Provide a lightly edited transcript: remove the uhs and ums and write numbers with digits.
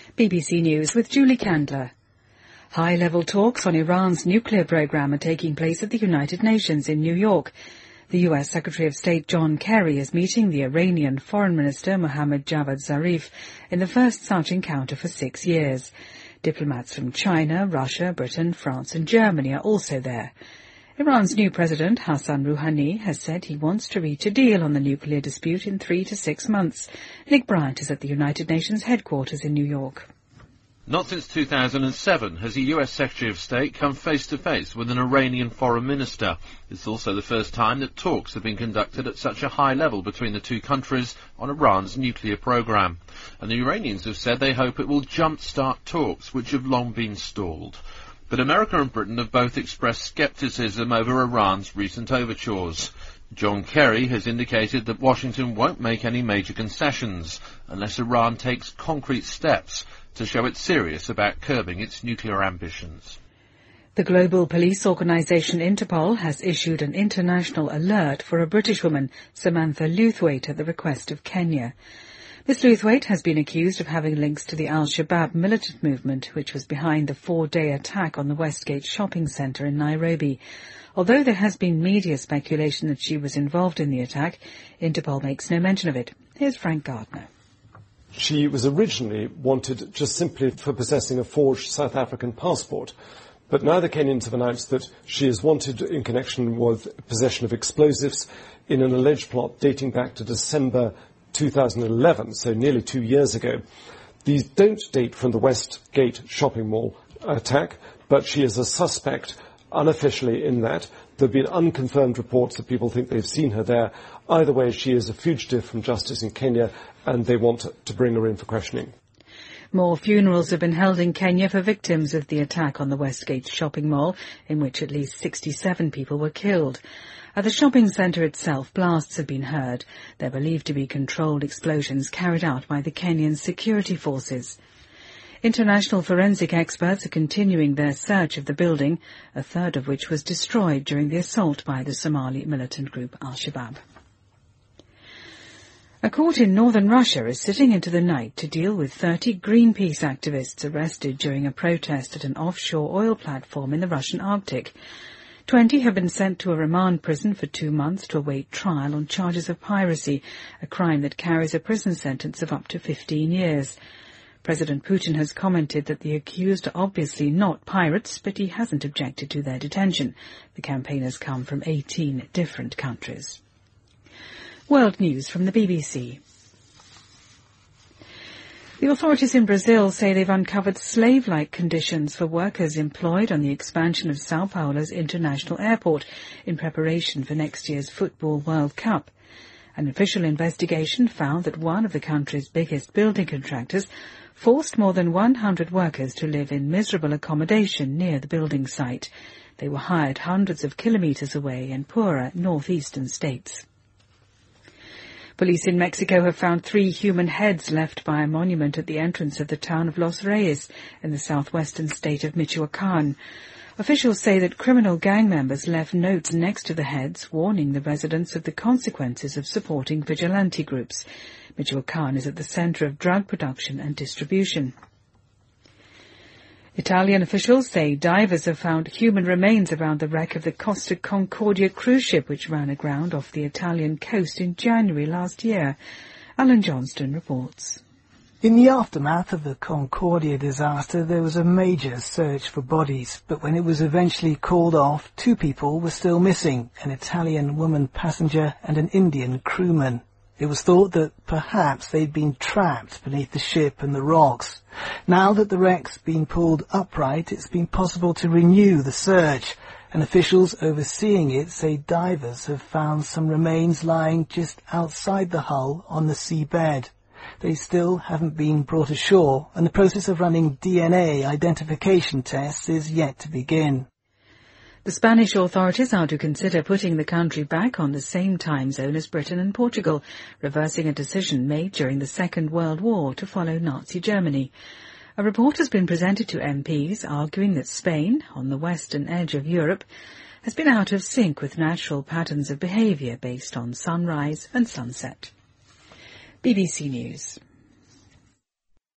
BBC News with Julie Candler. High-level talks on Iran's nuclear program are taking place at the United Nations in New York. The US Secretary of State John Kerry is meeting the Iranian Foreign Minister Mohammad Javad Zarif in the first such encounter for 6 years. Diplomats from China, Russia, Britain, France and Germany are also there. Iran's new president, Hassan Rouhani, has said he wants to reach a deal on the nuclear dispute in 3 to 6 months. Nick Bryant is at the United Nations headquarters in New York. Not since 2007 has a US Secretary of State come face-to-face with an Iranian foreign minister. It's also the first time that talks have been conducted at such a high level between the two countries on Iran's nuclear program. And the Iranians have said they hope it will jump-start talks, which have long been stalled. But America and Britain have both expressed scepticism over Iran's recent overtures. John Kerry has indicated that Washington won't make any major concessions unless Iran takes concrete steps to show it's serious about curbing its nuclear ambitions. The global police organisation Interpol has issued an international alert for a British woman, Samantha Lewthwaite, at the request of Kenya. Ms. Lewthwaite has been accused of having links to the Al-Shabaab militant movement, which was behind the 4-day attack on the Westgate shopping centre in Nairobi. Although there has been media speculation that she was involved in the attack, Interpol makes no mention of it. Here's Frank Gardner. She was originally wanted just simply for possessing a forged South African passport. But now the Kenyans have announced that she is wanted in connection with possession of explosives in an alleged plot dating back to December 2011, so nearly 2 years ago. These don't date from the Westgate shopping mall attack, but she is a suspect unofficially in that. There have been unconfirmed reports that people think they've seen her there. Either way, she is a fugitive from justice in Kenya, and they want to bring her in for questioning. More funerals have been held in Kenya for victims of the attack on the Westgate shopping mall, in which at least 67 people were killed. At the shopping centre itself, blasts have been heard. They're believed to be controlled explosions carried out by the Kenyan security forces. International forensic experts are continuing their search of the building, a third of which was destroyed during the assault by the Somali militant group Al-Shabaab. A court in northern Russia is sitting into the night to deal with 30 Greenpeace activists arrested during a protest at an offshore oil platform in the Russian Arctic. 20 have been sent to a remand prison for 2 months to await trial on charges of piracy, a crime that carries a prison sentence of up to 15 years. President Putin has commented that the accused are obviously not pirates, but he hasn't objected to their detention. The campaigners come from 18 different countries. World News from the BBC. The authorities in Brazil say they've uncovered slave-like conditions for workers employed on the expansion of Sao Paulo's international airport in preparation for next year's Football World Cup. An official investigation found that one of the country's biggest building contractors forced more than 100 workers to live in miserable accommodation near the building site. They were hired hundreds of kilometres away in poorer northeastern states. Police in Mexico have found 3 human heads left by a monument at the entrance of the town of Los Reyes in the southwestern state of Michoacán. Officials say that criminal gang members left notes next to the heads warning the residents of the consequences of supporting vigilante groups. Michoacán is at the centre of drug production and distribution. Italian officials say divers have found human remains around the wreck of the Costa Concordia cruise ship which ran aground off the Italian coast in January last year. Alan Johnston reports. In the aftermath of the Concordia disaster, there was a major search for bodies, but when it was eventually called off, 2 people were still missing, an Italian woman passenger and an Indian crewman. It was thought that perhaps they'd been trapped beneath the ship and the rocks. Now that the wreck's been pulled upright, it's been possible to renew the search, and officials overseeing it say divers have found some remains lying just outside the hull on the seabed. They still haven't been brought ashore, and the process of running DNA identification tests is yet to begin. The Spanish authorities are to consider putting the country back on the same time zone as Britain and Portugal, reversing a decision made during the Second World War to follow Nazi Germany. A report has been presented to MPs arguing that Spain, on the western edge of Europe, has been out of sync with natural patterns of behaviour based on sunrise and sunset. BBC News.